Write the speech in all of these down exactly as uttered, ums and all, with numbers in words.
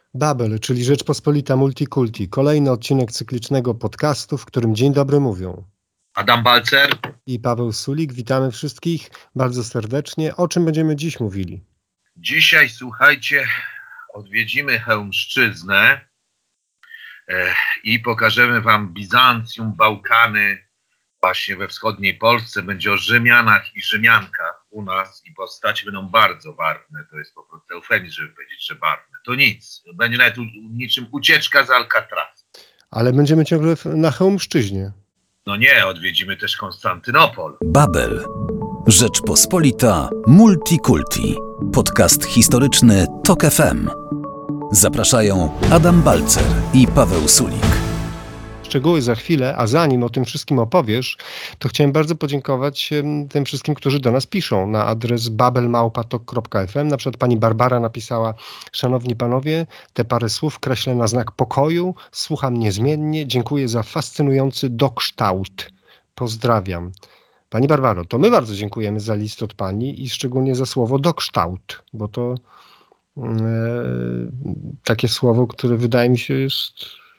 Babel, czyli Rzeczpospolita Multikulti. Kolejny odcinek cyklicznego podcastu, w którym dzień dobry mówią Adam Balcer i Paweł Sulik. Witamy wszystkich bardzo serdecznie. O czym będziemy dziś mówili? Dzisiaj, słuchajcie, odwiedzimy Chełmszczyznę e, i pokażemy wam Bizancjum, Bałkany, właśnie we wschodniej Polsce. Będzie o Rzymianach i Rzymiankach u nas i postaci będą bardzo barwne. To jest po prostu eufemizm, żeby powiedzieć, że barwne. To nic. Będzie nawet u, niczym ucieczka z Alcatrazu. Ale będziemy ciągle na Chełmszczyźnie. No nie, odwiedzimy też Konstantynopol. Babel. Rzeczpospolita Multikulti. Podcast historyczny Tok F M. Zapraszają Adam Balcer i Paweł Sulik. Szczegóły za chwilę, a zanim o tym wszystkim opowiesz, to chciałem bardzo podziękować tym wszystkim, którzy do nas piszą na adres babel małpa tok kropka f m. Na przykład pani Barbara napisała: szanowni panowie, te parę słów kreślę na znak pokoju, słucham niezmiennie, dziękuję za fascynujący dokształt. Pozdrawiam. Pani Barbaro, to my bardzo dziękujemy za list od pani i szczególnie za słowo dokształt, bo to e, takie słowo, które wydaje mi się jest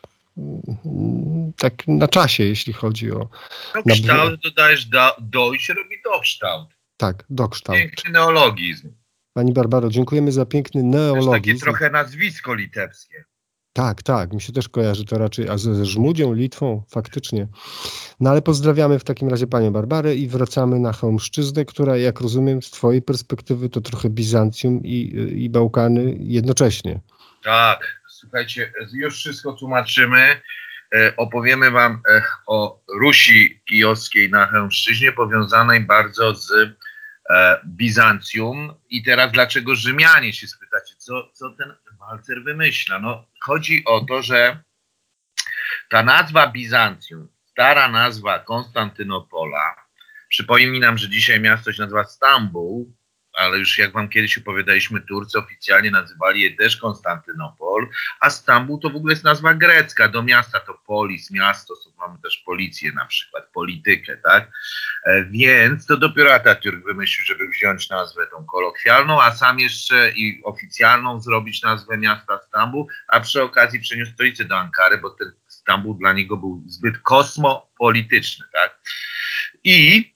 tak na czasie, jeśli chodzi o... Dokształt, na... dodajesz do, do i się robi dokształt. Tak, dokształt. Piękny neologizm. Pani Barbaro, dziękujemy za piękny neologizm. Też takie trochę nazwisko litewskie. Tak, tak, mi się też kojarzy to raczej, a ze Żmudzią, Litwą, faktycznie. No ale pozdrawiamy w takim razie panią Barbarę i wracamy na Chełmszczyznę, która, jak rozumiem, z twojej perspektywy to trochę Bizancjum i, i Bałkany jednocześnie. Tak, słuchajcie, już wszystko tłumaczymy. E, opowiemy wam e, o Rusi Kijowskiej na Chełmszczyźnie, powiązanej bardzo z e, Bizancjum. I teraz dlaczego Rzymianie, się spytacie, co, co ten Balcer wymyśla? No, chodzi o to, że ta nazwa Bizancjum, stara nazwa Konstantynopola, przypominam, że dzisiaj miasto się nazywa Stambuł, ale już jak wam kiedyś opowiadaliśmy, Turcy oficjalnie nazywali je też Konstantynopol, a Stambuł to w ogóle jest nazwa grecka, do miasta to polis, miasto, to mamy też policję na przykład, politykę, tak? E, więc to dopiero Atatürk wymyślił, żeby wziąć nazwę tą kolokwialną, a sam jeszcze i oficjalną zrobić nazwę miasta Stambuł, a przy okazji przeniósł stolicę do Ankary, bo ten Stambuł dla niego był zbyt kosmopolityczny, tak? I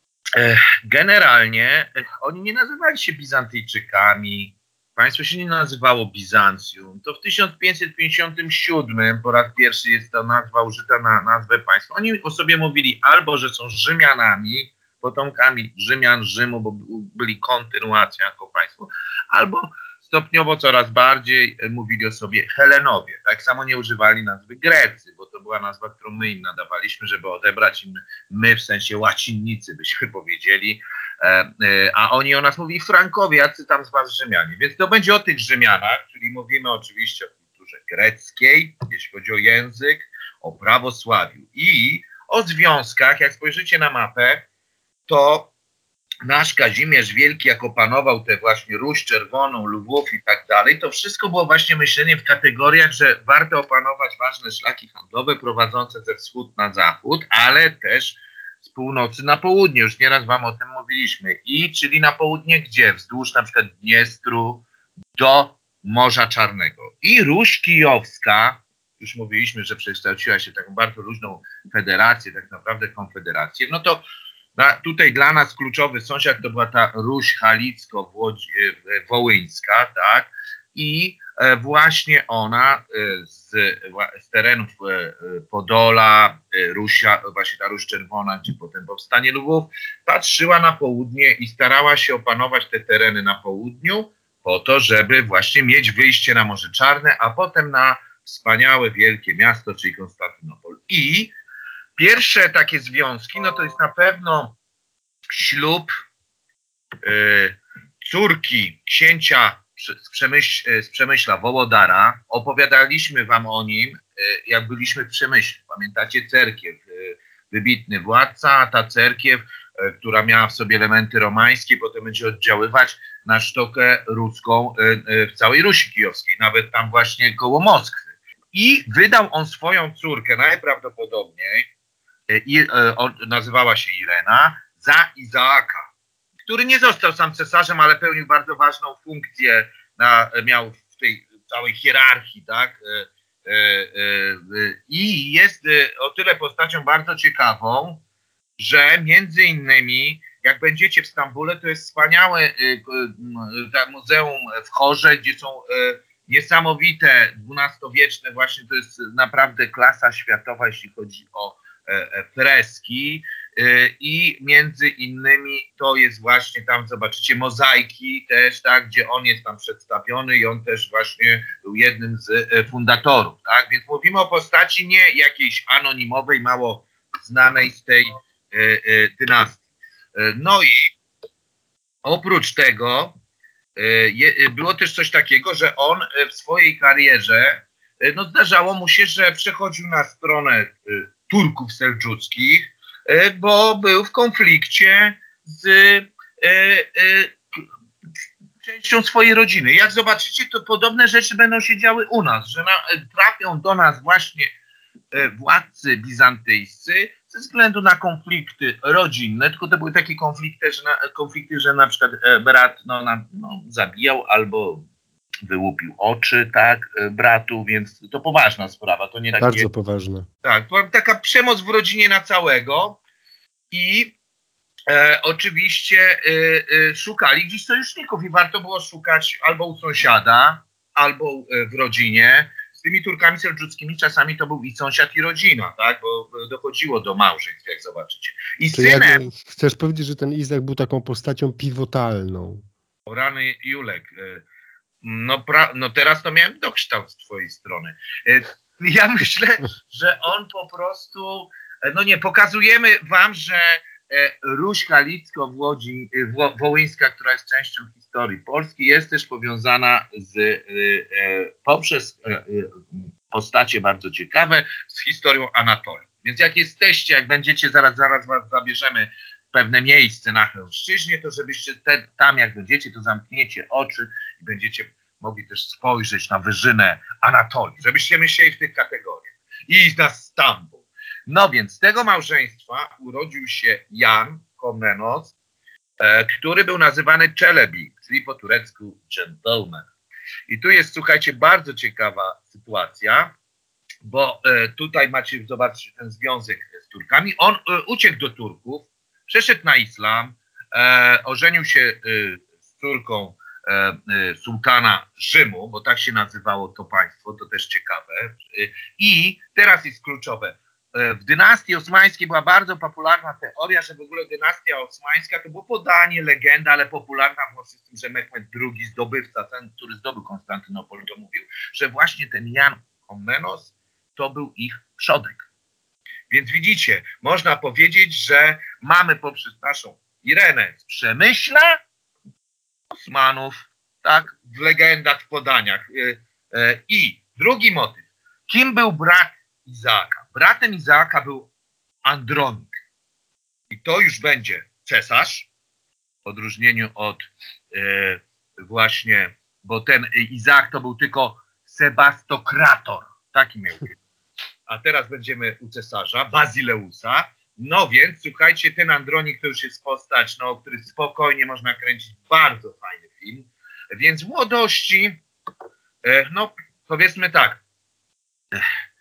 generalnie oni nie nazywali się Bizantyjczykami, państwo się nie nazywało Bizancjum. To w tysiąc pięćset pięćdziesiątym siódmym po raz pierwszy jest ta nazwa użyta na nazwę państwa. Oni o sobie mówili albo, że są Rzymianami, potomkami Rzymian, Rzymu, bo byli kontynuacją jako państwo, albo stopniowo coraz bardziej mówili o sobie Helenowie. Tak samo nie używali nazwy Grecy, bo to była nazwa, którą my im nadawaliśmy, żeby odebrać im, my w sensie łacinnicy byśmy powiedzieli, e, e, a oni o nas mówili Frankowie, jacy tam z was Rzymianie. Więc to będzie o tych Rzymianach, czyli mówimy oczywiście o kulturze greckiej, jeśli chodzi o język, o prawosławiu i o związkach. Jak spojrzycie na mapę, to nasz Kazimierz Wielki, jak opanował tę właśnie Ruś Czerwoną, Lwów i tak dalej, to wszystko było właśnie myślenie w kategoriach, że warto opanować ważne szlaki handlowe prowadzące ze wschód na zachód, ale też z północy na południe. Już nieraz wam o tym mówiliśmy. I czyli na południe gdzie? Wzdłuż na przykład Dniestru do Morza Czarnego. I Ruś Kijowska, już mówiliśmy, że przekształciła się w taką bardzo luźną federację, tak naprawdę konfederację, no to Na, tutaj dla nas kluczowy sąsiad to była ta Ruś Halicko-Wołyńska, tak? I e, właśnie ona e, z, z terenów e, Podola, e, Rusia, właśnie ta Ruś Czerwona, gdzie potem powstanie Lwów, patrzyła na południe i starała się opanować te tereny na południu po to, żeby właśnie mieć wyjście na Morze Czarne, a potem na wspaniałe, wielkie miasto, czyli Konstantynopol. I pierwsze takie związki, no to jest na pewno ślub y, córki księcia z, Przemyśl, z Przemyśla, Wołodara. Opowiadaliśmy wam o nim, y, jak byliśmy w Przemyślu. Pamiętacie cerkiew, y, wybitny władca, a ta cerkiew, y, która miała w sobie elementy romańskie, potem będzie oddziaływać na sztukę ruską y, y, w całej Rusi Kijowskiej, nawet tam właśnie koło Moskwy. I wydał on swoją córkę najprawdopodobniej, I, o, nazywała się Irena, za Izaaka, który nie został sam cesarzem, ale pełnił bardzo ważną funkcję, na, miał w tej całej hierarchii, tak? I jest o tyle postacią bardzo ciekawą, że między innymi, jak będziecie w Stambule, to jest wspaniałe muzeum w Chorze, gdzie są niesamowite dwunastowieczne, właśnie to jest naprawdę klasa światowa, jeśli chodzi o freski. I między innymi to jest właśnie tam, zobaczycie, mozaiki też, tak, gdzie on jest tam przedstawiony i on też właśnie był jednym z fundatorów, tak, więc mówimy o postaci nie jakiejś anonimowej, mało znanej z tej e, e, dynastii. No i oprócz tego e, je, było też coś takiego, że on w swojej karierze, e, no zdarzało mu się, że przechodził na stronę e, Turków seldżuckich, bo był w konflikcie z e, e, częścią swojej rodziny. Jak zobaczycie, to podobne rzeczy będą się działy u nas, że na, trafią do nas właśnie e, władcy bizantyjscy ze względu na konflikty rodzinne, tylko to były takie konflikty, że na, konflikty, że na przykład e, brat no, na, no, zabijał albo wyłupił oczy, tak, bratu, więc to poważna sprawa. To nie takie, bardzo poważne. Tak, taka przemoc w rodzinie na całego i e, oczywiście e, e, szukali gdzieś sojuszników i warto było szukać albo u sąsiada, albo e, w rodzinie. Z tymi Turkami seldżuckimi czasami to był i sąsiad, i rodzina, tak, bo dochodziło do małżeństw, jak zobaczycie. I to synem... jak, chcesz powiedzieć, że ten Izak był taką postacią pivotalną? O rany Julek, e, No, pra, no teraz to miałem dokształt z twojej strony. Ja myślę, że on po prostu, no nie, pokazujemy wam, że Ruś Halicko-Wołyńska, która jest częścią historii Polski, jest też powiązana z, poprzez postacie bardzo ciekawe z historią Anatolii. Więc jak jesteście, jak będziecie, zaraz, zaraz was zabierzemy pewne miejsce na Chełmszczyźnie, to żebyście te, tam jak będziecie, to zamkniecie oczy i będziecie mogli też spojrzeć na wyżynę Anatolii, żebyście myśleli w tych kategoriach. I na Stambul. No więc z tego małżeństwa urodził się Jan Komnenos, e, który był nazywany Czelebi, czyli po turecku gentleman. I tu jest, słuchajcie, bardzo ciekawa sytuacja, bo e, tutaj macie, zobaczcie, ten związek z Turkami. On e, uciekł do Turków, przeszedł na islam, e, ożenił się e, z córką e, e, sułtana Rzymu, bo tak się nazywało to państwo, to też ciekawe. E, I teraz jest kluczowe. E, w dynastii osmańskiej była bardzo popularna teoria, że w ogóle dynastia osmańska to było podanie, legenda, ale popularna właśnie z tym, że Mehmed drugi, zdobywca, ten, który zdobył Konstantynopol, to mówił, że właśnie ten Jan Komnenos to był ich przodek. Więc widzicie, można powiedzieć, że mamy poprzez naszą Irenę z Przemyśla Osmanów, tak, w legendach, w podaniach. I drugi motyw. Kim był brat Izaaka? Bratem Izaaka był Andronik. I to już będzie cesarz, w odróżnieniu od e, właśnie, bo ten Izaak to był tylko sebastokrator. Taki miał. A teraz będziemy u cesarza, Bazyleusa. No więc, słuchajcie, ten Andronik to już jest postać, no, który spokojnie można kręcić bardzo fajny film. Więc w młodości, e, no powiedzmy tak, e,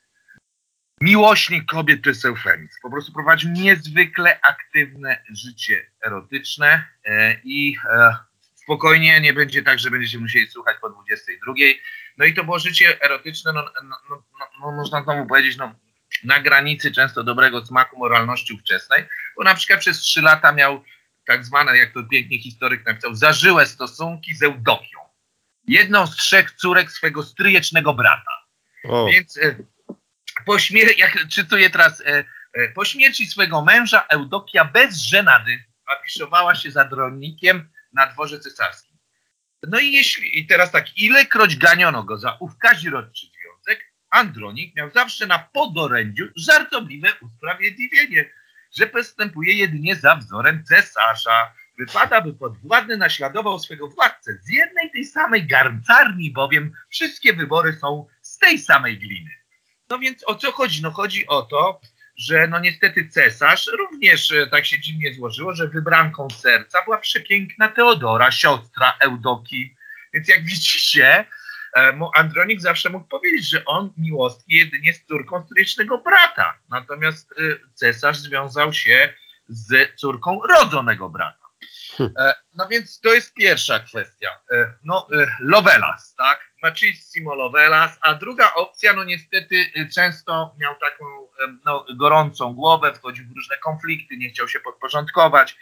miłośnik kobiet to jest eufemizm. Po prostu prowadził niezwykle aktywne życie erotyczne e, i e, spokojnie nie będzie tak, że będziecie musieli słuchać po dwudziestej drugiej. No i to było życie erotyczne, no, no, no, no można znowu powiedzieć, no, na granicy często dobrego smaku moralności ówczesnej, bo na przykład przez trzy lata miał tak zwane, jak to pięknie historyk napisał, zażyłe stosunki z Eudokią. Jedną z trzech córek swego stryjecznego brata. O. Więc e, po śmierci, jak czytuję teraz, e, e, po śmierci swego męża Eudokia bez żenady afiszowała się za dronnikiem na dworze cesarskim. No i jeśli, i teraz tak, ilekroć ganiono go za ów kazirodczy związek, Andronik miał zawsze na podorędziu żartobliwe usprawiedliwienie, że postępuje jedynie za wzorem cesarza. Wypada, by podwładny naśladował swego władcę z jednej tej samej garncarni, bowiem wszystkie wybory są z tej samej gliny. No więc o co chodzi? No chodzi o to, że no niestety cesarz również tak się dziwnie złożyło, że wybranką serca była przepiękna Teodora, siostra Eudokii. Więc jak widzicie, Andronik zawsze mógł powiedzieć, że on miłostki jedynie z córką stryjecznego brata, natomiast cesarz związał się z córką rodzonego brata. No więc to jest pierwsza kwestia. No, Lovelas, tak? Macissimo Lovelas, a druga opcja, no niestety często miał taką no, gorącą głowę, wchodził w różne konflikty, nie chciał się podporządkować.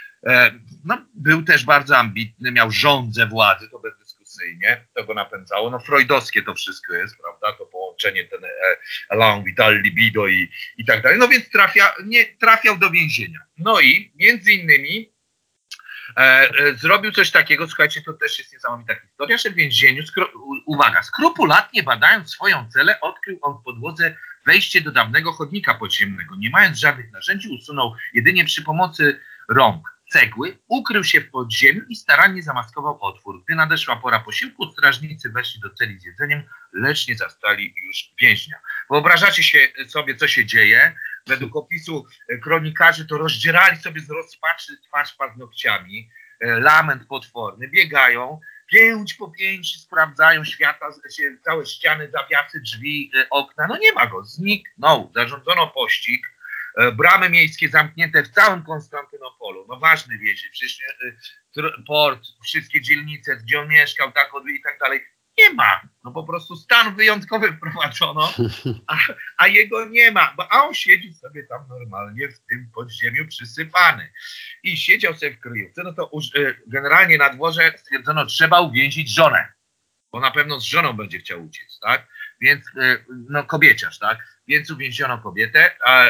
No, był też bardzo ambitny, miał żądzę władzy, to bezdyskusyjnie, to go napędzało. No freudowskie to wszystko jest, prawda, to połączenie ten elan vital libido i, i tak dalej. No więc trafia, nie, trafiał do więzienia. No i między innymi E, e, zrobił coś takiego, słuchajcie, to też jest niesamowita historia, że w więzieniu, skru, uwaga, skrupulatnie badając swoją celę, odkrył on w podłodze wejście do dawnego chodnika podziemnego. Nie mając żadnych narzędzi, usunął jedynie przy pomocy rąk cegły, ukrył się w podziemiu i starannie zamaskował otwór. Gdy nadeszła pora posiłku, strażnicy weszli do celi z jedzeniem, lecz nie zastali już więźnia. Wyobrażacie się sobie, co się dzieje? Według opisu kronikarzy to rozdzierali sobie z rozpaczy twarz paznokciami, lament potworny, biegają, pięć po pięć sprawdzają świata, całe ściany, zawiasy, drzwi, okna, no nie ma go, zniknął, zarządzono pościg, bramy miejskie zamknięte w całym Konstantynopolu, no ważny wiezie, przecież port, wszystkie dzielnice, gdzie on mieszkał, tak i tak dalej, nie ma, no po prostu stan wyjątkowy wprowadzono, a, a jego nie ma, bo, a on siedzi sobie tam normalnie w tym podziemiu przysypany i siedział sobie w kryjówce, no to už, generalnie na dworze stwierdzono, trzeba uwięzić żonę, bo na pewno z żoną będzie chciał uciec, tak, więc, no kobieciarz, tak, więc uwięziono kobietę a,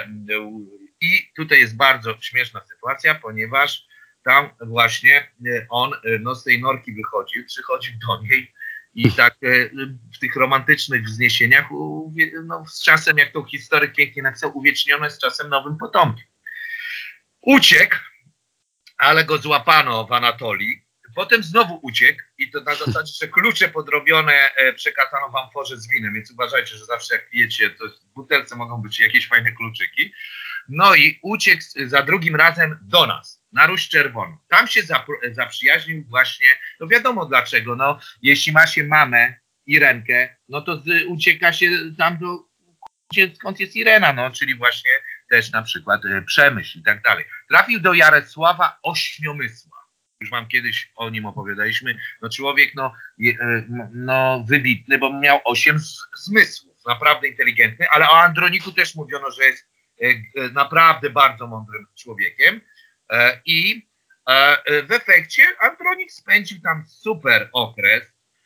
i tutaj jest bardzo śmieszna sytuacja, ponieważ tam właśnie on no, z tej norki wychodził, przychodził do niej i tak w tych romantycznych wzniesieniach no, z czasem, jak to historyk pięknie napisał, uwiecznione z czasem nowym potomkiem. Uciekł, ale go złapano w Anatolii, potem znowu uciekł i to na zasadzie, że klucze podrobione przekazano w amforze z winem, więc uważajcie, że zawsze jak pijecie, to w butelce mogą być jakieś fajne kluczyki. No i uciekł za drugim razem do nas, na Ruś Czerwoną. Tam się zapr- zaprzyjaźnił właśnie, no wiadomo dlaczego, no jeśli ma się mamę, Irenkę, no to z, ucieka się tam do, skąd jest Irena, no czyli właśnie też na przykład y, Przemyśl i tak dalej. Trafił do Jarosława Ośmiomysła. Już wam kiedyś o nim opowiadaliśmy. No człowiek no, je, y, no wybitny, bo miał osiem z, zmysłów, naprawdę inteligentny, ale o Androniku też mówiono, że jest y, y, naprawdę bardzo mądrym człowiekiem. I w efekcie Andronik spędził tam super okres.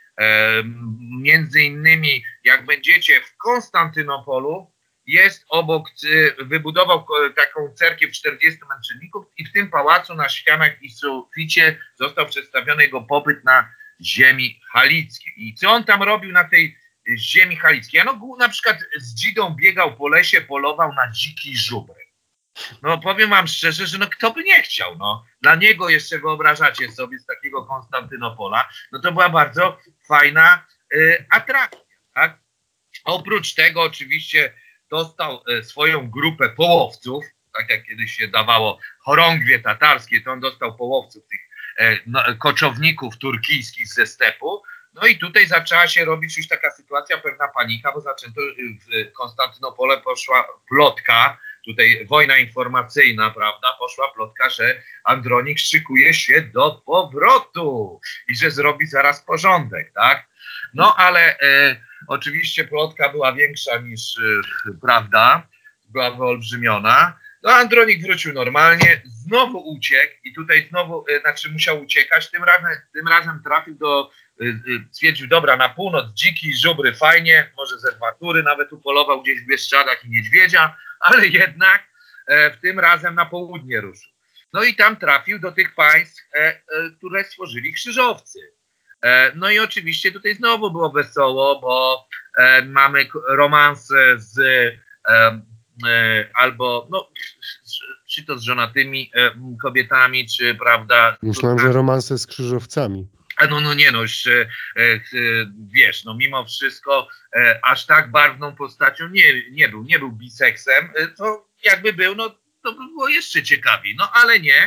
Między innymi, jak będziecie w Konstantynopolu, jest obok, wybudował taką cerkiew czterdziestu męczenników i w tym pałacu na ścianach i suficie został przedstawiony jego pobyt na ziemi halickiej. I co on tam robił na tej ziemi halickiej? No na przykład z dzidą biegał po lesie, polował na dziki żubry. No powiem wam szczerze, że no kto by nie chciał, no. Dla niego jeszcze wyobrażacie sobie z takiego Konstantynopola, no to była bardzo fajna y, atrakcja, tak? Oprócz tego oczywiście dostał y, swoją grupę połowców, tak jak kiedyś się dawało chorągwie tatarskie, to on dostał połowców tych y, no, koczowników turkijskich ze stepu. No i tutaj zaczęła się robić już taka sytuacja, pewna panika, bo zaczęto w Konstantynopole poszła plotka, tutaj wojna informacyjna, prawda, poszła plotka, że Andronik szykuje się do powrotu i że zrobi zaraz porządek, tak? No ale e, oczywiście plotka była większa niż e, prawda, była wyolbrzymiona. No Andronik wrócił normalnie, znowu uciekł i tutaj znowu, e, znaczy musiał uciekać, tym razem, tym razem trafił do, e, e, stwierdził, dobra, na północ dziki żubry, fajnie, może ze dwa tury, nawet upolował gdzieś w Bieszczadach i niedźwiedzia, ale jednak e, w tym razem na południe ruszył. No i tam trafił do tych państw, e, e, które stworzyli krzyżowcy. E, no i oczywiście tutaj znowu było wesoło, bo e, mamy romanse z e, e, albo, no, czy to z żonatymi e, kobietami, czy prawda. Myślałem, że romanse z krzyżowcami. No, no nie no, już, e, e, wiesz, no mimo wszystko e, aż tak barwną postacią nie, nie był, nie był biseksem, e, to jakby był, no to by było jeszcze ciekawiej, no ale nie,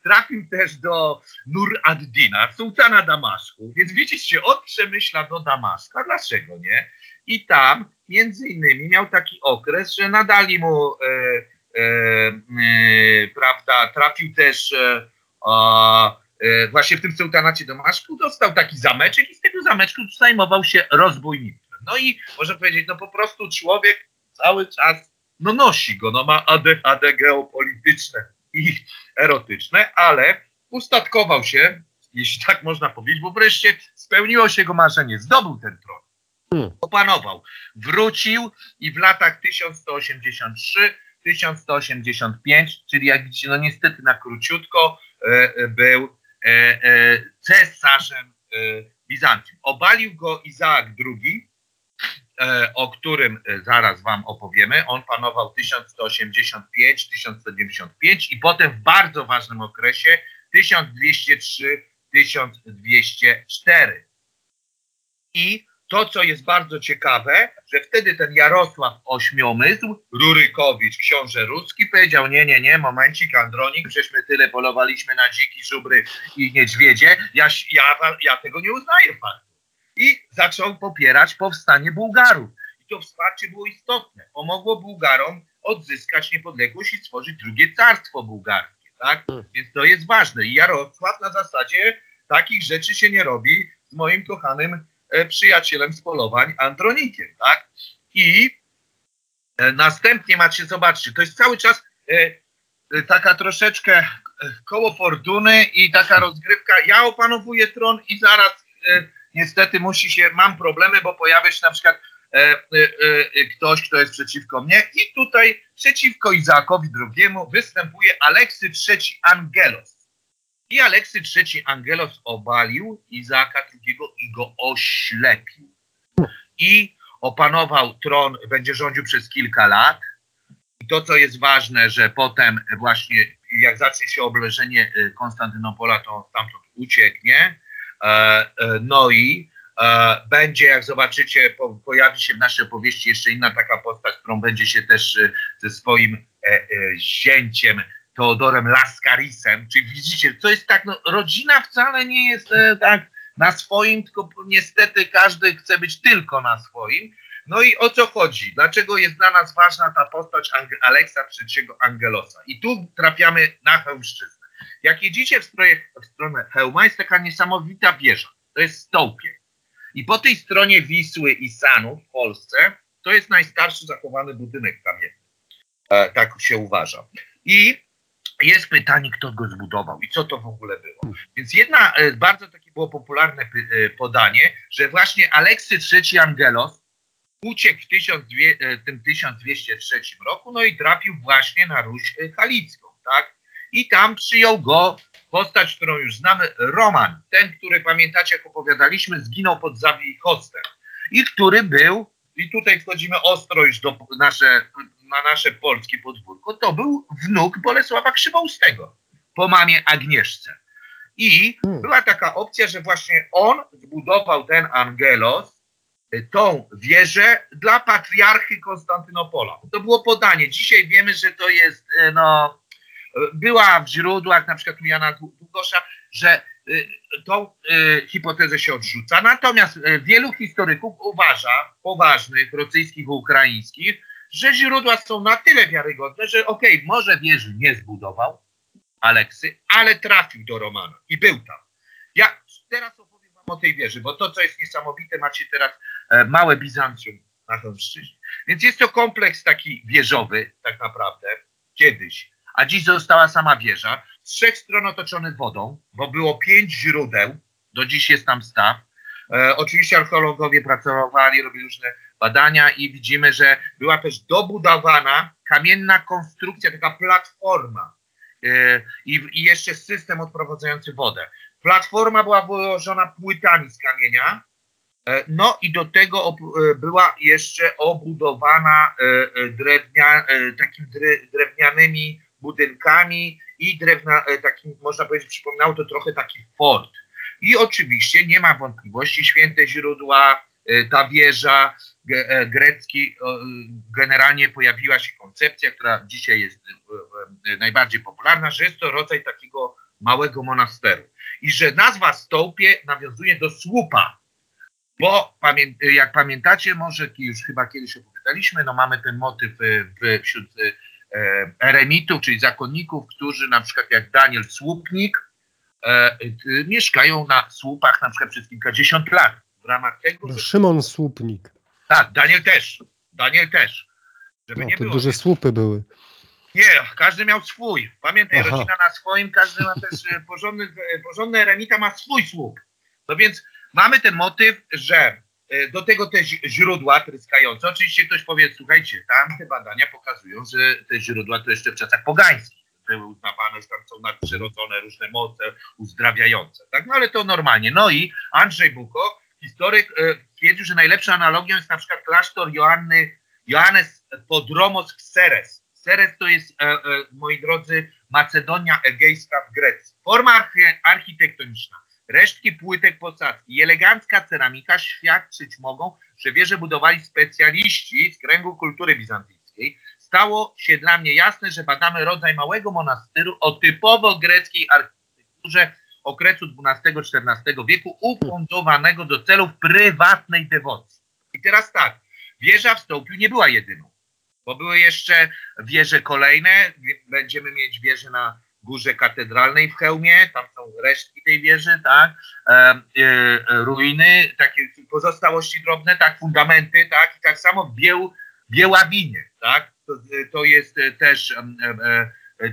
trafił też do Nur ad-Dina, sułtana Damaszku, więc widzicie, on przemyśla do Damaszka, dlaczego nie? I tam między innymi miał taki okres, że nadali mu, e, e, e, prawda, trafił też e, e, właśnie w tym sułtanacie Damaszku, dostał taki zameczek i z tego zameczku zajmował się rozbójnictwem. No i można powiedzieć, no po prostu człowiek cały czas no nosi go, no ma A D H D geopolityczne i erotyczne, ale ustatkował się, jeśli tak można powiedzieć, bo wreszcie spełniło się jego marzenie, zdobył ten tron, hmm. opanował, wrócił i w latach tysiąc sto osiemdziesiąt trzy do tysiąc sto osiemdziesiąt pięć, czyli jak widzicie, no niestety na króciutko, e, był e, e, cesarzem e, Bizancjum. Obalił go Izaak drugi, o którym zaraz wam opowiemy. On panował tysiąc sto osiemdziesiąt pięć do tysiąc sto dziewięćdziesiąt pięć i potem w bardzo ważnym okresie tysiąc dwieście trzy do tysiąc dwieście cztery. I to, co jest bardzo ciekawe, że wtedy ten Jarosław Ośmiomysł, Rurykowicz, książę ruski, powiedział: nie, nie, nie, momencik, Andronik, przecież my tyle polowaliśmy na dziki, żubry i niedźwiedzie, ja, ja, ja tego nie uznaję faktu. I zaczął popierać powstanie Bułgarów. I to wsparcie było istotne. Pomogło Bułgarom odzyskać niepodległość i stworzyć drugie carstwo bułgarskie. Tak? Więc to jest ważne. I Jarosław na zasadzie takich rzeczy się nie robi z moim kochanym e, przyjacielem z polowań Andronikiem. Tak? I e, następnie macie, zobaczcie, to jest cały czas e, e, taka troszeczkę e, koło fortuny i taka rozgrywka. Ja opanowuję tron i zaraz e, niestety musi się, mam problemy, bo pojawia się na przykład e, e, e, ktoś, kto jest przeciwko mnie i tutaj przeciwko Izaakowi drugiemu występuje Aleksy trzeci Angelos. I Aleksy trzeci Angelos obalił Izaaka drugiego i go oślepił. I opanował tron, będzie rządził przez kilka lat. I to, co jest ważne, że potem właśnie jak zacznie się obleżenie Konstantynopola, to stamtąd ucieknie. No i e, będzie, jak zobaczycie, po, pojawi się w naszej opowieści jeszcze inna taka postać, którą będzie się też e, ze swoim e, e, zięciem Teodorem Laskarisem, czyli widzicie, to jest tak, no, rodzina wcale nie jest e, tak na swoim, tylko niestety każdy chce być tylko na swoim. No i o co chodzi? Dlaczego jest dla nas ważna ta postać Ange- Aleksa trzeciego Angelosa? I tu trafiamy na Chełmszczyznę. Jak jedziecie w, stroje, w stronę Chełma, jest taka niesamowita wieża. To jest Stołpie. I po tej stronie Wisły i Sanu w Polsce to jest najstarszy zachowany budynek kamienny. E, tak się uważa. I jest pytanie, kto go zbudował i co to w ogóle było. Więc jedna, e, bardzo takie było popularne py, e, podanie, że właśnie Aleksy trzeci Angelos uciekł w tysiąc dwieście, e, tym tysiąc dwieście trzecim roku, no i trafił właśnie na Ruś e, Halicką, tak? I tam przyjął go postać, którą już znamy, Roman. Ten, który, pamiętacie, jak opowiadaliśmy, zginął pod Zawichostem. I który był, i tutaj wchodzimy ostro już do nasze, na nasze polskie podwórko, to był wnuk Bolesława Krzywoustego po mamie Agnieszce. I hmm. była taka opcja, że właśnie on zbudował ten Angelos, tą wieżę dla patriarchy Konstantynopola. To było podanie. Dzisiaj wiemy, że to jest, no... Była w źródłach, na przykład u Jana Długosza, że y, tą y, hipotezę się odrzuca. Natomiast y, wielu historyków uważa, poważnych, rosyjskich i ukraińskich, że źródła są na tyle wiarygodne, że okej, okay, może wieży nie zbudował Aleksy, ale trafił do Romana i był tam. Ja teraz opowiem wam o tej wieży, bo to, co jest niesamowite, macie teraz e, małe Bizancjum na Chełmszczyźnie. Więc jest to kompleks taki wieżowy, tak naprawdę, kiedyś. A dziś została sama wieża, z trzech stron otoczony wodą, bo było pięć źródeł, do dziś jest tam staw. E, oczywiście archeologowie pracowali, robili różne badania i widzimy, że była też dobudowana kamienna konstrukcja, taka platforma e, i, i jeszcze system odprowadzający wodę. Platforma była wyłożona płytami z kamienia, e, no i do tego ob, e, była jeszcze obudowana e, drewnia, e, takimi dre, drewnianymi budynkami i drewna, takim, można powiedzieć, przypominało to trochę taki fort. I oczywiście nie ma wątpliwości, święte źródła, ta wieża, grecki, generalnie pojawiła się koncepcja, która dzisiaj jest najbardziej popularna, że jest to rodzaj takiego małego monasteru. I że nazwa Stołpie nawiązuje do słupa, bo pamię jak pamiętacie, może już chyba kiedyś opowiadaliśmy, no mamy ten motyw w, wśród e, eremitów, czyli zakonników, którzy na przykład jak Daniel Słupnik e, e, mieszkają na słupach na przykład przez kilkadziesiąt lat. W ramach tego, że... Szymon Słupnik. Tak, Daniel też. Daniel też. Żeby No, nie to było. duże słupy były. Nie, każdy miał swój. Pamiętaj, Aha. rodzina na swoim, każdy ma też e, porządny, e, porządny eremita ma swój słup. No więc mamy ten motyw, że e, do tego te ź- źródła tryskające, oczywiście ktoś powie, słuchajcie, tam te badania pokazują, że te źródła to jeszcze w czasach pogańskich były uznawane, że tam są nadprzyrodzone różne moce uzdrawiające. Tak, no ale to normalnie. No i Andrzej Buko, historyk, e, twierdził, że najlepszą analogią jest na przykład klasztor Joanny, Joannes Podromos w Seres. Seres to jest, e, e, moi drodzy, Macedonia Egejska w Grecji. Forma archi- architektoniczna, resztki płytek posadzki i elegancka ceramika świadczyć mogą, że wieże budowali specjaliści z kręgu kultury bizantyjskiej. Stało się dla mnie jasne, że badamy rodzaj małego monasteru o typowo greckiej architekturze okresu dwunastego-czternastego wieku, ufundowanego do celów prywatnej dewocji. I teraz tak, wieża w Stołpiu nie była jedyną, bo były jeszcze wieże kolejne. Będziemy mieć wieżę na Górze Katedralnej w Chełmie, tam są resztki tej wieży, tak, e, e, ruiny, takie pozostałości drobne, tak, fundamenty, tak, i tak samo w Bieł, Bielawinie, tak, to, to jest też e, e, e,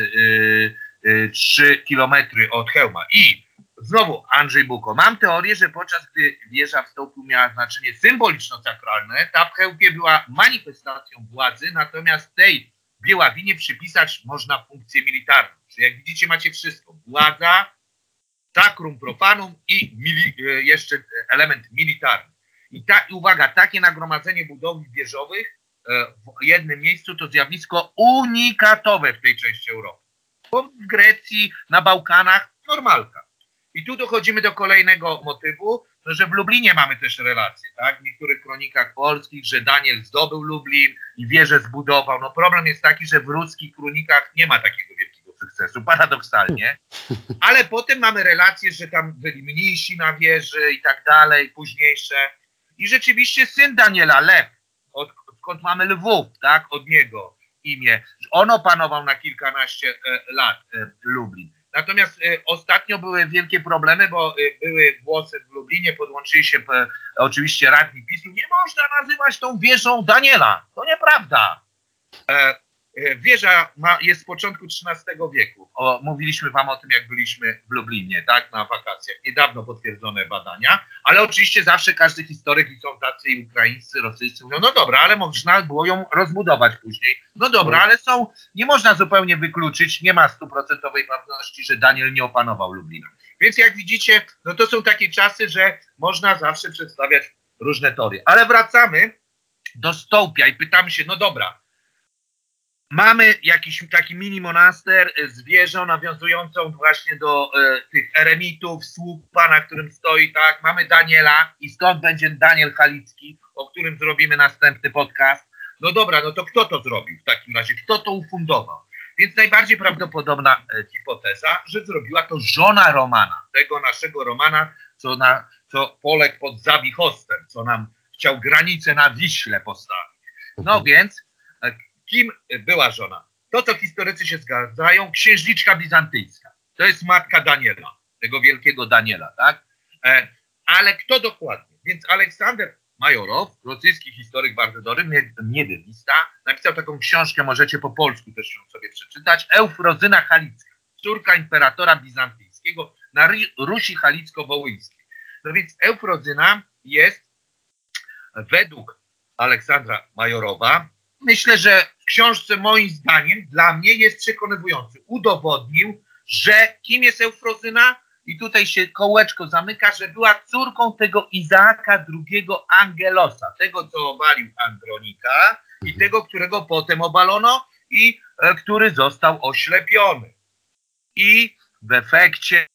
e, trzy kilometry od Chełma. I znowu Andrzej Buko, mam teorię, że podczas gdy wieża w Stołpiu miała znaczenie symboliczno-sakralne, ta w Chełmie była manifestacją władzy, natomiast tej Bielawinie przypisać można funkcję militarną. Czyli jak widzicie, macie wszystko. Władza, sacrum profanum i mili, jeszcze element militarny. I, ta, i uwaga, takie nagromadzenie budowli wieżowych w jednym miejscu to zjawisko unikatowe w tej części Europy. Bo w Grecji, na Bałkanach normalka. I tu dochodzimy do kolejnego motywu, no, że w Lublinie mamy też relacje, tak? W niektórych kronikach polskich, że Daniel zdobył Lublin i wieżę zbudował. No problem jest taki, że w ruskich kronikach nie ma takiego wielkiego sukcesu, paradoksalnie. Ale potem mamy relacje, że tam byli mniejsi na wieży i tak dalej, późniejsze. I rzeczywiście syn Daniela, Lew, od, skąd mamy Lwów, tak? Od niego imię. On opanował na kilkanaście e, lat e, Lublin. Natomiast e, ostatnio były wielkie problemy, bo e, były głosy w Lublinie, podłączyli się e, oczywiście radni PiSu. Nie można nazywać tą wieżą Daniela. To nieprawda. E, e, wieża ma, jest z początku trzynastego wieku. O, mówiliśmy wam o tym, jak byliśmy w Lublinie, tak, na wakacjach. Niedawno potwierdzone badania, ale oczywiście zawsze każdy historyk, i są tacy i ukraińscy, rosyjscy, mówią, no dobra, ale można było ją rozbudować później. No dobra, ale są, nie można zupełnie wykluczyć, nie ma stuprocentowej pewności, że Daniel nie opanował Lublina. Więc jak widzicie, no to są takie czasy, że można zawsze przedstawiać różne teorie. Ale wracamy do Stołpia i pytamy się, no dobra, mamy jakiś taki mini monaster z wieżą nawiązującą właśnie do e, tych eremitów, słupa, na którym stoi, tak, mamy Daniela i stąd będzie Daniel Halicki, o którym zrobimy następny podcast. No dobra, no to kto to zrobił w takim razie? Kto to ufundował? Więc najbardziej prawdopodobna e, hipoteza, że zrobiła to żona Romana, tego naszego Romana, co, na, co poległ pod Zawichostem, co nam chciał granicę na Wiśle postawić. No więc, e, kim była żona? To, co historycy się zgadzają, księżniczka bizantyjska. To jest matka Daniela, tego wielkiego Daniela, tak? E, ale kto dokładnie? Więc Aleksander Majorow, rosyjski historyk bardzo dobry, miedywista, napisał taką książkę, możecie po polsku też ją sobie przeczytać, Eufrozyna Halicka, córka imperatora bizantyjskiego na Rusi Halicko-Wołyńskiej. No więc Eufrozyna jest według Aleksandra Majorowa, myślę, że w książce moim zdaniem dla mnie jest przekonywujący. Udowodnił, że kim jest Eufrozyna? I tutaj się kołeczko zamyka, że była córką tego Izaaka drugiego Angelosa, tego, co obalił Andronika i tego, którego potem obalono i e, który został oślepiony. I w efekcie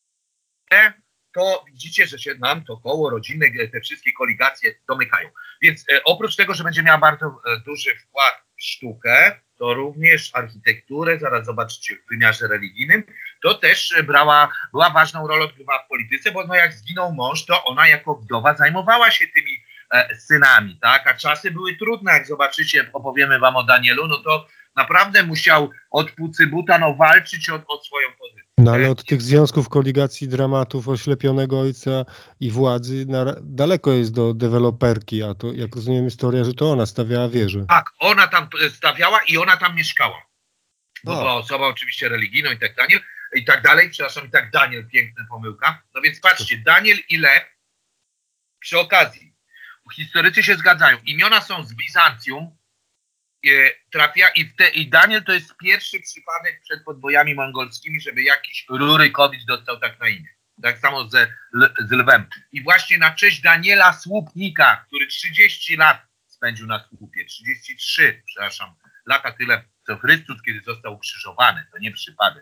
to widzicie, że się nam to koło rodziny, te wszystkie koligacje domykają. Więc e, oprócz tego, że będzie miała bardzo e, duży wkład w sztukę, to również architekturę, zaraz zobaczycie w wymiarze religijnym, to też brała, była ważną rolę odgrywała w polityce, bo no jak zginął mąż, to ona jako wdowa zajmowała się tymi e, synami, tak? A czasy były trudne, jak zobaczycie, opowiemy wam o Danielu, no to naprawdę musiał od Pucybuta no, walczyć o, o swoją pozycję. No ale od tych związków, koligacji, dramatów, oślepionego ojca i władzy na, daleko jest do deweloperki, a to jak rozumiem historia, że to ona stawiała wieżę. Tak, ona tam stawiała i ona tam mieszkała. Bo O. była osoba oczywiście religijną i tak Daniel, i tak dalej, przepraszam, i tak Daniel, piękna pomyłka. No więc patrzcie, Daniel i Lew, przy okazji, historycy się zgadzają, imiona są z Bizancjum, e, trafia i, w te, i Daniel to jest pierwszy przypadek przed podbojami mongolskimi, żeby jakiś Rurykowicz dostał tak na imię. Tak samo ze, l, z Lwem. I właśnie na cześć Daniela Słupnika, który trzydzieści lat spędził na słupie, trzydzieści trzy, przepraszam, lata tyle, co Chrystus, kiedy został ukrzyżowany, to nie przypadek.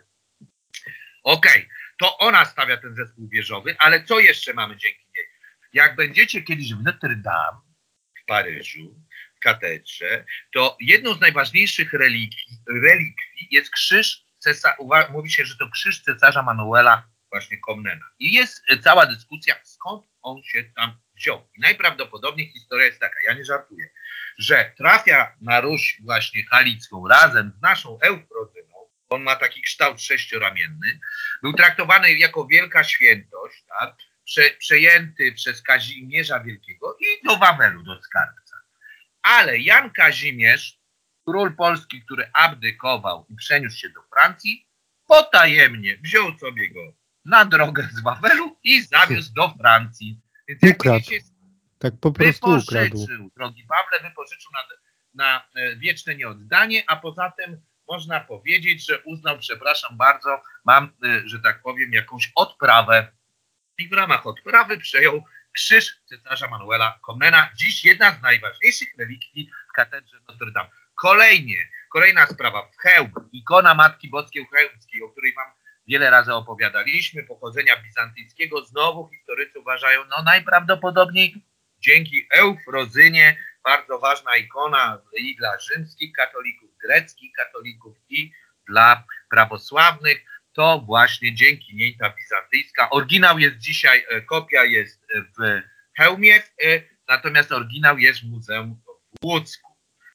Okej, okay, to ona stawia ten zespół wieżowy, ale co jeszcze mamy dzięki niej? Jak będziecie kiedyś w Notre Dame, w Paryżu, w katedrze, to jedną z najważniejszych relikwii, relikwii jest krzyż, cesa, mówi się, że to krzyż cesarza Manuela właśnie Komnena. I jest cała dyskusja, skąd on się tam wziął. I najprawdopodobniej historia jest taka, ja nie żartuję, że trafia na Ruś właśnie halicką razem z naszą Eufrozyną. On ma taki kształt sześcioramienny. Był traktowany jako wielka świętość, tak? Prze, przejęty przez Kazimierza Wielkiego i do Wawelu, do skarbca. Ale Jan Kazimierz, król polski, który abdykował i przeniósł się do Francji, potajemnie wziął sobie go na drogę z Wawelu i zawiózł do Francji. Więc jak Ukradł. widzicie, Tak po prostu ukradł. wypożyczył, drogi Pawle, wypożyczył na, na wieczne nieoddanie, a poza tym można powiedzieć, że uznał, przepraszam bardzo, mam, że tak powiem, jakąś odprawę i w ramach odprawy przejął krzyż cesarza Manuela Komnena, dziś jedna z najważniejszych relikwii w katedrze Notre Dame. Kolejnie, kolejna sprawa, Chełm, ikona Matki Boskiej Chełmskiej, o której wam wiele razy opowiadaliśmy, pochodzenia bizantyjskiego, znowu historycy uważają, no najprawdopodobniej dzięki Eufrozynie, bardzo ważna ikona i dla rzymskich katolików, greckich katolików i dla prawosławnych, to właśnie dzięki niej ta bizantyjska. Oryginał jest dzisiaj, kopia jest w Chełmie, natomiast oryginał jest w Muzeum w Łódzku.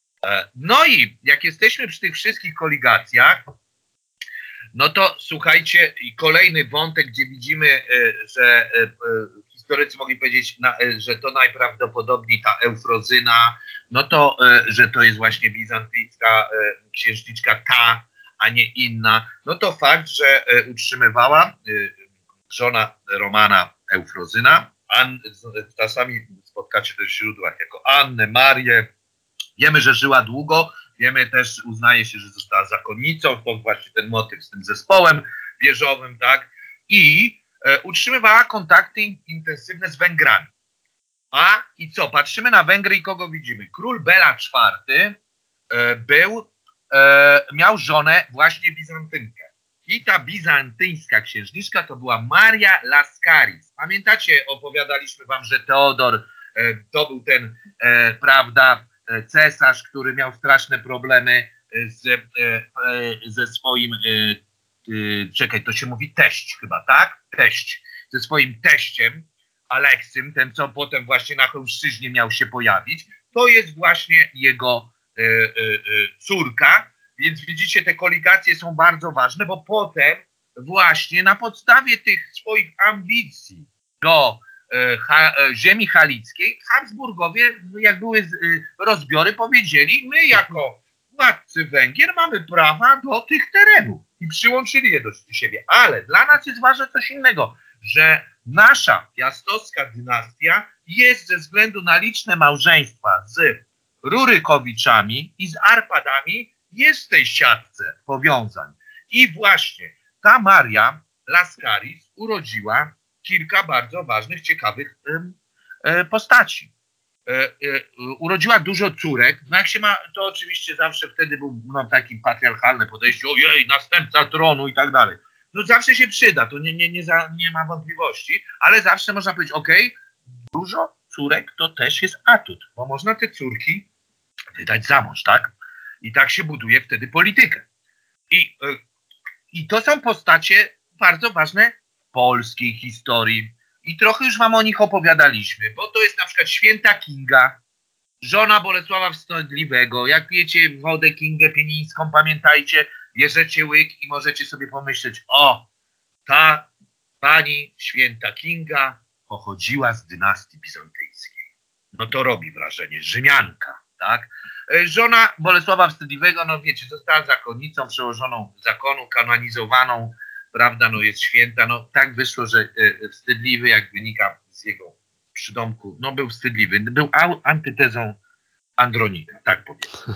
No i jak jesteśmy przy tych wszystkich koligacjach, no to słuchajcie, i kolejny wątek, gdzie widzimy, że historycy mogli powiedzieć, że to najprawdopodobniej ta Eufrozyna, no to, że to jest właśnie bizantyjska księżniczka ta, a nie inna. No to fakt, że utrzymywała żona Romana Eufrozyna, An, czasami spotkacie też w źródłach jako Annę, Marię. Wiemy, że żyła długo, wiemy też, uznaje się, że została zakonnicą, to właśnie ten motyw z tym zespołem wieżowym, tak, i e, utrzymywała kontakty intensywne z Węgrami. A i co, patrzymy na Węgry i kogo widzimy? Król Bela czwarty e, był, e, miał żonę właśnie Bizantynkę. I ta bizantyjska księżniczka to była Maria Lascaris. Pamiętacie, opowiadaliśmy wam, że Teodor e, to był ten, e, prawda, cesarz, który miał straszne problemy z, e, e, ze swoim, e, e, czekaj, to się mówi teść chyba, tak? Teść. Ze swoim teściem, Aleksym, ten co potem właśnie na Chełmszczyźnie miał się pojawić, to jest właśnie jego e, e, e, córka, więc widzicie, te koligacje są bardzo ważne, bo potem właśnie na podstawie tych swoich ambicji do Ha, ziemi halickiej, Habsburgowie, jak były rozbiory, powiedzieli, my jako władcy Węgier mamy prawa do tych terenów i przyłączyli je do siebie. Ale dla nas jest ważne coś innego, że nasza piastowska dynastia jest ze względu na liczne małżeństwa z Rurykowiczami i z Arpadami, jest w tej siatce powiązań. I właśnie ta Maria Lascaris urodziła kilka bardzo ważnych, ciekawych e, postaci. E, e, urodziła dużo córek. No jak się ma, to oczywiście zawsze wtedy był no, taki patriarchalne podejście, ojej, następca tronu i tak dalej. No zawsze się przyda, to nie, nie, nie, za, nie ma wątpliwości, ale zawsze można powiedzieć, okej, dużo córek to też jest atut, bo można te córki wydać za mąż, tak? I tak się buduje wtedy politykę. I, i to są postacie bardzo ważne w polskiej historii. I trochę już wam o nich opowiadaliśmy, bo to jest na przykład święta Kinga, żona Bolesława Wstydliwego. Jak pijecie wodę Kingę Pienińską, pamiętajcie, bierzecie łyk i możecie sobie pomyśleć, o, ta pani święta Kinga pochodziła z dynastii bizantyjskiej. No to robi wrażenie. Rzymianka, tak? Żona Bolesława Wstydliwego, no wiecie, została zakonnicą, przełożoną zakonu, kanonizowaną, prawda, no jest święta. No tak wyszło, że e, wstydliwy, jak wynika z jego przydomku, no był wstydliwy, był antytezą Andronika, tak powiedzmy.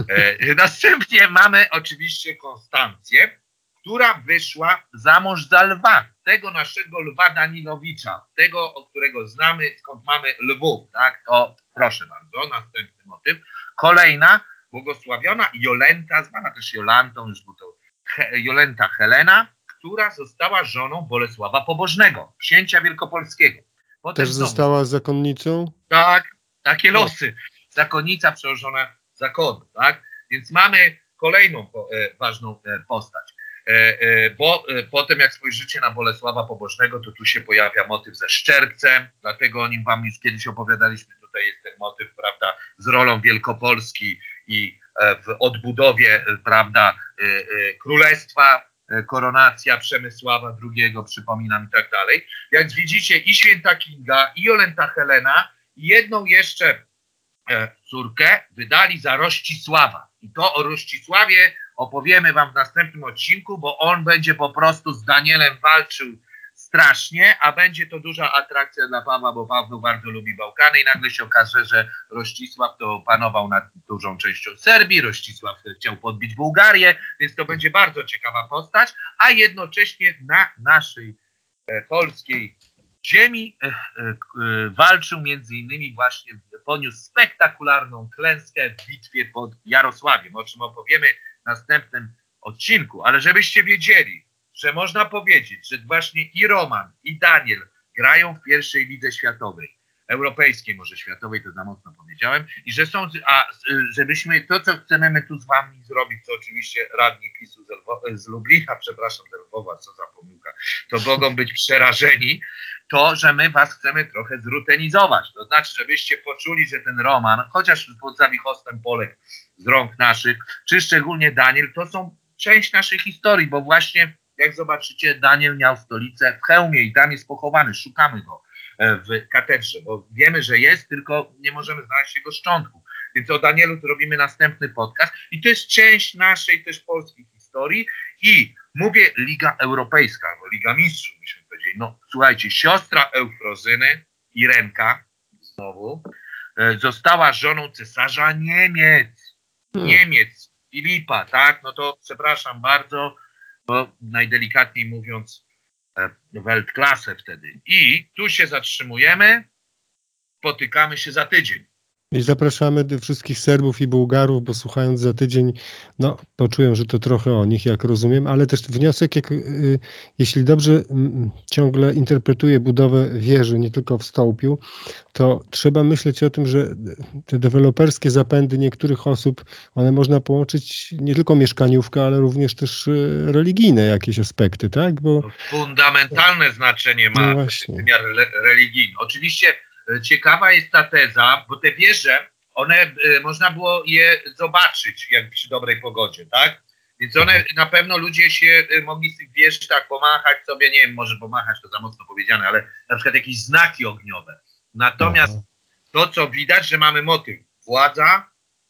E, następnie mamy oczywiście Konstancję, która wyszła za mąż za lwa, tego naszego Lwa Danilowicza, tego, o którego znamy, skąd mamy lwów, tak? To proszę bardzo, następny motyw. Kolejna, błogosławiona Jolenta, zwana też Jolantą, już był to He, Jolenta Helena, która została żoną Bolesława Pobożnego, księcia wielkopolskiego. Potem też została zakonnicą? Tak, takie losy. Zakonnica przełożona zakonu, tak? Więc mamy kolejną e, ważną e, postać. E, e, bo e, potem jak spojrzycie na Bolesława Pobożnego, to tu się pojawia motyw ze Szczerbcem, dlatego o nim wam już kiedyś opowiadaliśmy. Tutaj jest ten motyw, prawda, z rolą Wielkopolski i e, w odbudowie, e, prawda, e, e, królestwa, e, koronacja Przemysława drugiego, przypominam, i tak dalej. Jak widzicie, i święta Kinga, i Jolenta Helena, i jedną jeszcze e, córkę wydali za Rościsława. I to o Rościsławie opowiemy wam w następnym odcinku, bo on będzie po prostu z Danielem walczył strasznie, a będzie to duża atrakcja dla Pawła, bo Paweł bardzo lubi Bałkany i nagle się okaże, że Rościsław to panował nad dużą częścią Serbii, Rościsław chciał podbić Bułgarię, więc to będzie bardzo ciekawa postać, a jednocześnie na naszej e, polskiej ziemi e, e, e, walczył między innymi właśnie, poniósł spektakularną klęskę w bitwie pod Jarosławiem, o czym opowiemy w następnym odcinku, ale żebyście wiedzieli, że można powiedzieć, że właśnie i Roman, i Daniel grają w pierwszej lidze światowej, europejskiej może światowej, to za mocno powiedziałem, i że są, a żebyśmy to, co chcemy my tu z wami zrobić, co oczywiście radni PiSu z, Lwo, z Lublina, przepraszam, z Lwowa, co za pomyłka, to mogą być przerażeni, to, że my was chcemy trochę zrutenizować. To znaczy, żebyście poczuli, że ten Roman, chociaż pod zawichostem Polek z rąk naszych, czy szczególnie Daniel, to są część naszej historii, bo właśnie, jak zobaczycie, Daniel miał stolicę w Chełmie i tam jest pochowany, szukamy go w katedrze, bo wiemy, że jest, tylko nie możemy znaleźć jego szczątków. Więc o Danielu to robimy następny podcast i to jest część naszej też polskiej historii i mówię Liga Europejska, bo Liga Mistrzów, byśmy powiedzieli. No słuchajcie, siostra Eufrozyny, Irenka, znowu, e, została żoną cesarza Niemiec. Hmm. Niemiec, Filipa, tak? No to przepraszam bardzo, bo najdelikatniej mówiąc e, Weltklasse wtedy. I tu się zatrzymujemy, spotykamy się za tydzień. I zapraszamy wszystkich Serbów i Bułgarów, bo słuchając za tydzień, no poczułem, że to trochę o nich, jak rozumiem, ale też wniosek, jak, y, jeśli dobrze y, ciągle interpretuję budowę wieży, nie tylko w Stołpiu, to trzeba myśleć o tym, że te deweloperskie zapędy niektórych osób, one można połączyć nie tylko mieszkaniówkę, ale również też y, religijne jakieś aspekty, tak? Bo fundamentalne znaczenie ma no wymiar religijny. Oczywiście ciekawa jest ta teza, bo te wieże, one y, można było je zobaczyć jak przy dobrej pogodzie, tak? Więc one na pewno ludzie się y, mogli z tych wież tak pomachać sobie, nie wiem, może pomachać to za mocno powiedziane, ale na przykład jakieś znaki ogniowe. Natomiast Aha. to, co widać, że mamy motyw władza,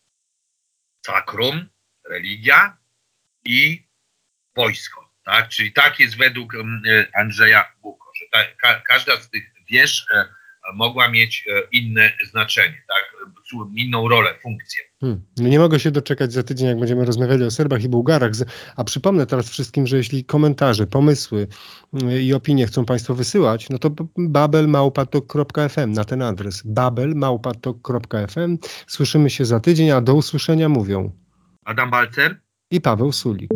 sakrum, religia i wojsko, tak? Czyli tak jest według y, Andrzeja Buko, że ta, ka, każda z tych wież y, mogła mieć inne znaczenie, tak, inną rolę, funkcję. Hmm. Nie mogę się doczekać za tydzień, jak będziemy rozmawiali o Serbach i Bułgarach. A przypomnę teraz wszystkim, że jeśli komentarze, pomysły i opinie chcą Państwo wysyłać, no to babel małpa tok kropka f m na ten adres. babel małpa tok kropka f m. Słyszymy się za tydzień, a do usłyszenia mówią Adam Balcer i Paweł Sulik.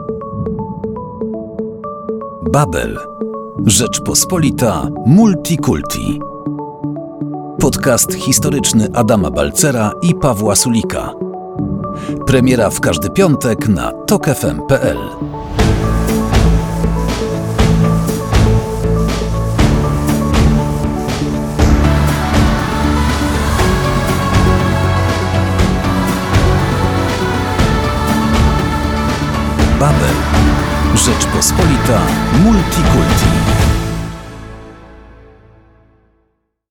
Babel. Rzeczpospolita Multikulti. Podcast historyczny Adama Balcera i Pawła Sulika. Premiera w każdy piątek na tok f m kropka p l. Babel. Rzeczpospolita Multikulti.